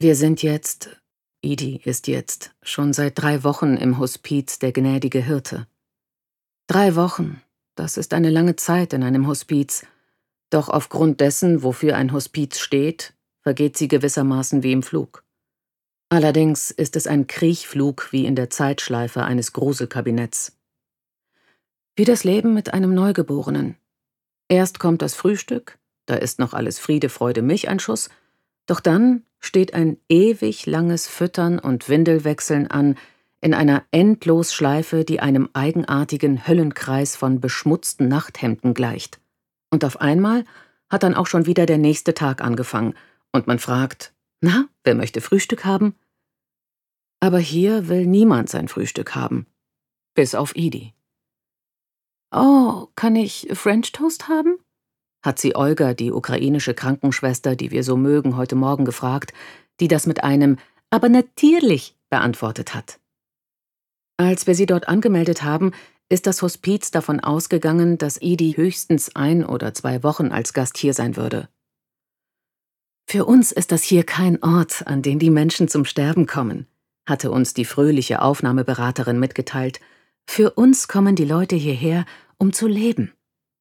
Edie ist jetzt schon seit 3 Wochen im Hospiz der gnädige Hirte. 3 Wochen, das ist eine lange Zeit in einem Hospiz, doch aufgrund dessen, wofür ein Hospiz steht, vergeht sie gewissermaßen wie im Flug. Allerdings ist es ein Kriechflug wie in der Zeitschleife eines Gruselkabinetts. Wie das Leben mit einem Neugeborenen. Erst kommt das Frühstück, da ist noch alles Friede, Freude, Milcheinschuss, doch dann steht ein ewig langes Füttern und Windelwechseln an, in einer Endlosschleife, die einem eigenartigen Höllenkreis von beschmutzten Nachthemden gleicht. Und auf einmal hat dann auch schon wieder der nächste Tag angefangen, und man fragt, na, wer möchte Frühstück haben? Aber hier will niemand sein Frühstück haben, bis auf Edie. »Oh, kann ich French Toast haben?« hat sie Olga, die ukrainische Krankenschwester, die wir so mögen, heute Morgen gefragt, die das mit einem »Aber natürlich« beantwortet hat. Als wir sie dort angemeldet haben, ist das Hospiz davon ausgegangen, dass Edie höchstens 1 oder 2 Wochen als Gast hier sein würde. »Für uns ist das hier kein Ort, an den die Menschen zum Sterben kommen«, hatte uns die fröhliche Aufnahmeberaterin mitgeteilt. »Für uns kommen die Leute hierher, um zu leben.«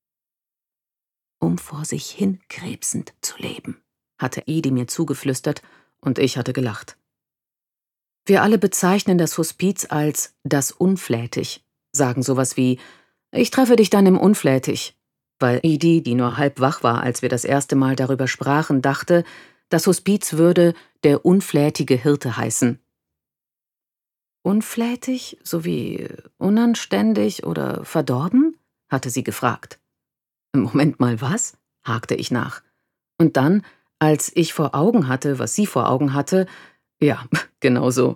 Um vor sich hin krebsend zu leben, hatte Edie mir zugeflüstert, und ich hatte gelacht. Wir alle bezeichnen das Hospiz als das Unflätig, sagen sowas wie »Ich treffe dich dann im Unflätig«, weil Edie, die nur halb wach war, als wir das erste Mal darüber sprachen, dachte, das Hospiz würde der unflätige Hirte heißen. »Unflätig sowie unanständig oder verdorben?« hatte sie gefragt. »Moment mal, was?« hakte ich nach. Und dann, als ich vor Augen hatte, was sie vor Augen hatte, ja, genau so.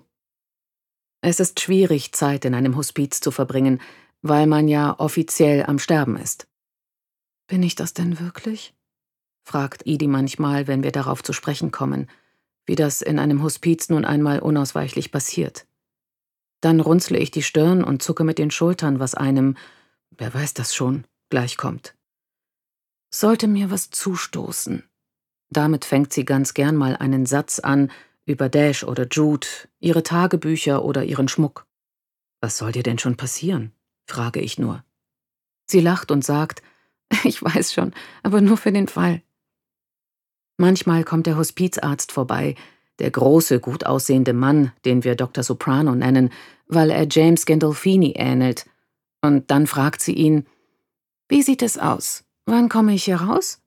Es ist schwierig, Zeit in einem Hospiz zu verbringen, weil man ja offiziell am Sterben ist. »Bin ich das denn wirklich?« fragt Edie manchmal, wenn wir darauf zu sprechen kommen, wie das in einem Hospiz nun einmal unausweichlich passiert. Dann runzle ich die Stirn und zucke mit den Schultern, was einem, wer weiß das schon, gleichkommt. Sollte mir was zustoßen. Damit fängt sie ganz gern mal einen Satz an über Dash oder Jude, ihre Tagebücher oder ihren Schmuck. »Was soll dir denn schon passieren?« frage ich nur. Sie lacht und sagt, »Ich weiß schon, aber nur für den Fall.« Manchmal kommt der Hospizarzt vorbei, der große, gut aussehende Mann, den wir Dr. Soprano nennen, weil er James Gandolfini ähnelt. Und dann fragt sie ihn, »Wie sieht es aus? Wann komme ich hier raus?«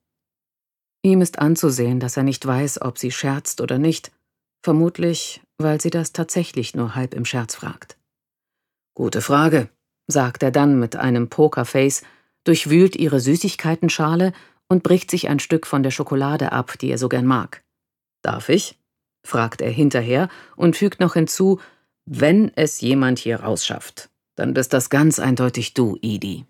Ihm ist anzusehen, dass er nicht weiß, ob sie scherzt oder nicht. Vermutlich, weil sie das tatsächlich nur halb im Scherz fragt. »Gute Frage«, sagt er dann mit einem Pokerface, durchwühlt ihre Süßigkeitenschale und bricht sich ein Stück von der Schokolade ab, die er so gern mag. »Darf ich?« fragt er hinterher und fügt noch hinzu, »wenn es jemand hier rausschafft, dann bist das ganz eindeutig du, Edie.«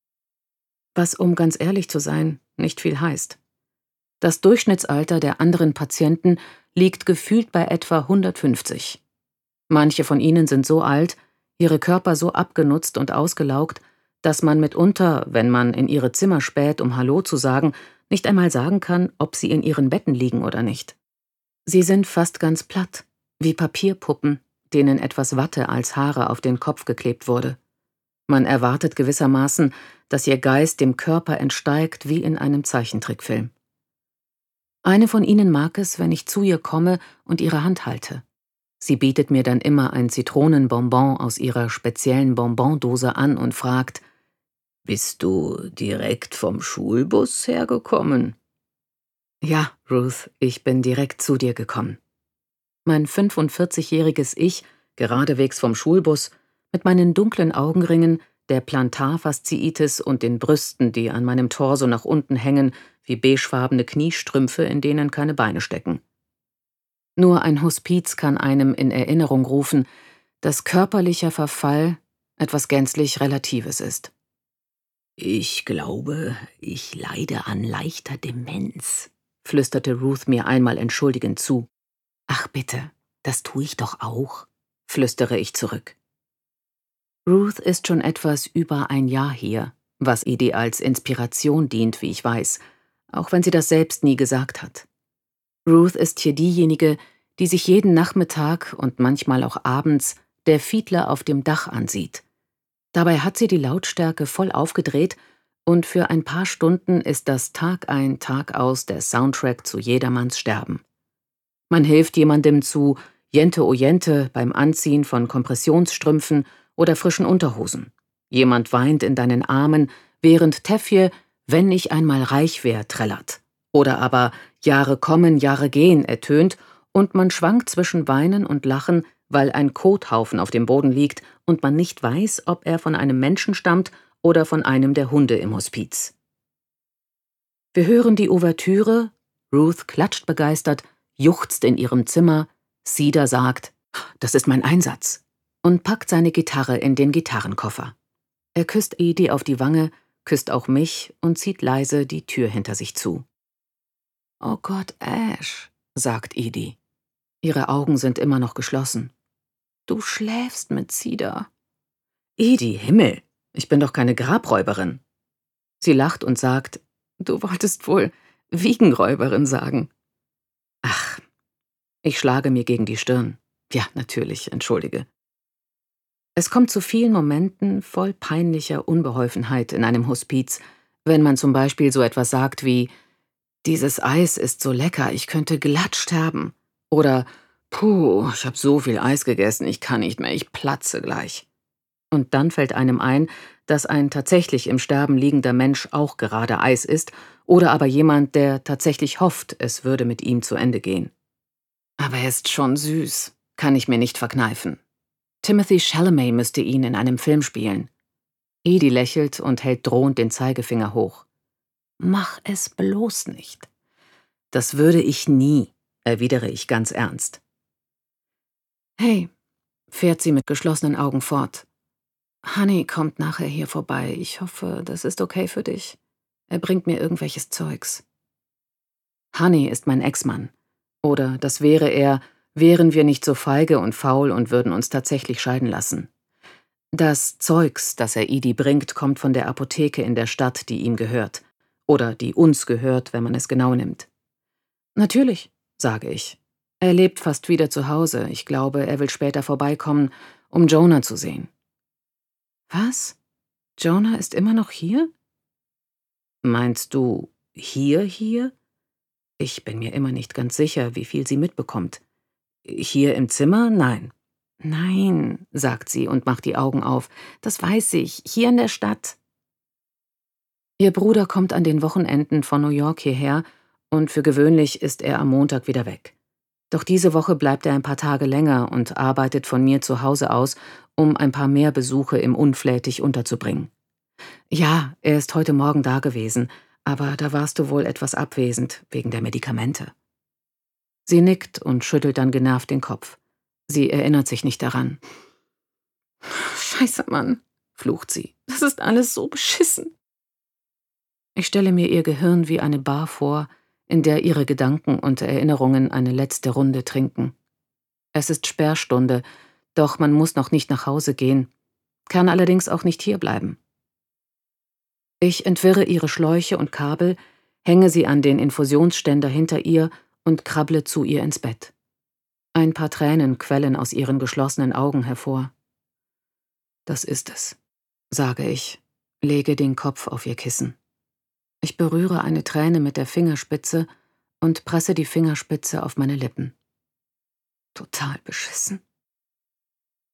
Was, um ganz ehrlich zu sein, nicht viel heißt. Das Durchschnittsalter der anderen Patienten liegt gefühlt bei etwa 150. Manche von ihnen sind so alt, ihre Körper so abgenutzt und ausgelaugt, dass man mitunter, wenn man in ihre Zimmer späht, um Hallo zu sagen, nicht einmal sagen kann, ob sie in ihren Betten liegen oder nicht. Sie sind fast ganz platt, wie Papierpuppen, denen etwas Watte als Haare auf den Kopf geklebt wurde. Man erwartet gewissermaßen, dass ihr Geist dem Körper entsteigt wie in einem Zeichentrickfilm. Eine von ihnen mag es, wenn ich zu ihr komme und ihre Hand halte. Sie bietet mir dann immer ein Zitronenbonbon aus ihrer speziellen Bonbondose an und fragt, »Bist du direkt vom Schulbus hergekommen?« »Ja, Ruth, ich bin direkt zu dir gekommen.« Mein 45-jähriges Ich, geradewegs vom Schulbus, mit meinen dunklen Augenringen, der Plantarfasziitis und den Brüsten, die an meinem Torso nach unten hängen, wie beigefarbene Kniestrümpfe, in denen keine Beine stecken. Nur ein Hospiz kann einem in Erinnerung rufen, dass körperlicher Verfall etwas gänzlich Relatives ist. »Ich glaube, ich leide an leichter Demenz«, flüsterte Ruth mir einmal entschuldigend zu. »Ach bitte, das tue ich doch auch«, flüstere ich zurück. Ruth ist schon etwas über 1 Jahr hier, was Edie als Inspiration dient, wie ich weiß, auch wenn sie das selbst nie gesagt hat. Ruth ist hier diejenige, die sich jeden Nachmittag und manchmal auch abends der Fiedler auf dem Dach ansieht. Dabei hat sie die Lautstärke voll aufgedreht und für ein paar Stunden ist das Tag ein, Tag aus der Soundtrack zu jedermanns Sterben. Man hilft jemandem zu Jente o Jente beim Anziehen von Kompressionsstrümpfen oder frischen Unterhosen. Jemand weint in deinen Armen, während Teffje »Wenn ich einmal reich wär« trällert. Oder aber »Jahre kommen, Jahre gehen« ertönt und man schwankt zwischen Weinen und Lachen, weil ein Kothaufen auf dem Boden liegt und man nicht weiß, ob er von einem Menschen stammt oder von einem der Hunde im Hospiz. Wir hören die Ouvertüre, Ruth klatscht begeistert, juchzt in ihrem Zimmer, Cedar sagt, »Das ist mein Einsatz« und packt seine Gitarre in den Gitarrenkoffer. Er küsst Edie auf die Wange, küsst auch mich und zieht leise die Tür hinter sich zu. »Oh Gott, Ash«, sagt Edie. Ihre Augen sind immer noch geschlossen. »Du schläfst mit Cedar.« »Edie, Himmel, ich bin doch keine Grabräuberin.« Sie lacht und sagt, »Du wolltest wohl Wiegenräuberin sagen.« »Ach«, ich schlage mir gegen die Stirn. »Ja, natürlich, entschuldige.« Es kommt zu vielen Momenten voll peinlicher Unbeholfenheit in einem Hospiz, wenn man zum Beispiel so etwas sagt wie »Dieses Eis ist so lecker, ich könnte glatt sterben« oder »Puh, ich habe so viel Eis gegessen, ich kann nicht mehr, ich platze gleich.« Und dann fällt einem ein, dass ein tatsächlich im Sterben liegender Mensch auch gerade Eis isst oder aber jemand, der tatsächlich hofft, es würde mit ihm zu Ende gehen. Aber er ist schon süß, kann ich mir nicht verkneifen. Timothée Chalamet müsste ihn in einem Film spielen. Edie lächelt und hält drohend den Zeigefinger hoch. »Mach es bloß nicht.« »Das würde ich nie«, erwidere ich ganz ernst. »Hey«, fährt sie mit geschlossenen Augen fort. »Honey kommt nachher hier vorbei. Ich hoffe, das ist okay für dich. Er bringt mir irgendwelches Zeugs.« Honey ist mein Ex-Mann. Oder das wäre er, wären wir nicht so feige und faul und würden uns tatsächlich scheiden lassen. Das Zeugs, das er Edie bringt, kommt von der Apotheke in der Stadt, die ihm gehört. Oder die uns gehört, wenn man es genau nimmt. »Natürlich«, sage ich. »Er lebt fast wieder zu Hause. Ich glaube, er will später vorbeikommen, um Jonah zu sehen.« »Was? Jonah ist immer noch hier?« »Meinst du hier? Ich bin mir immer nicht ganz sicher, wie viel sie mitbekommt. Hier im Zimmer? Nein.« »Nein«, sagt sie und macht die Augen auf. »Das weiß ich. Hier in der Stadt.« Ihr Bruder kommt an den Wochenenden von New York hierher und für gewöhnlich ist er am Montag wieder weg. Doch diese Woche bleibt er ein paar Tage länger und arbeitet von mir zu Hause aus, um ein paar mehr Besuche im Unflätig unterzubringen. »Ja, er ist heute Morgen da gewesen, aber da warst du wohl etwas abwesend, wegen der Medikamente.« Sie nickt und schüttelt dann genervt den Kopf. Sie erinnert sich nicht daran. »Scheiße, Mann«, flucht sie. »Das ist alles so beschissen.« Ich stelle mir ihr Gehirn wie eine Bar vor, in der ihre Gedanken und Erinnerungen eine letzte Runde trinken. Es ist Sperrstunde, doch man muss noch nicht nach Hause gehen, kann allerdings auch nicht hierbleiben. Ich entwirre ihre Schläuche und Kabel, hänge sie an den Infusionsständer hinter ihr und krabble zu ihr ins Bett. Ein paar Tränen quellen aus ihren geschlossenen Augen hervor. »Das ist es«, sage ich, lege den Kopf auf ihr Kissen. Ich berühre eine Träne mit der Fingerspitze und presse die Fingerspitze auf meine Lippen. Total beschissen.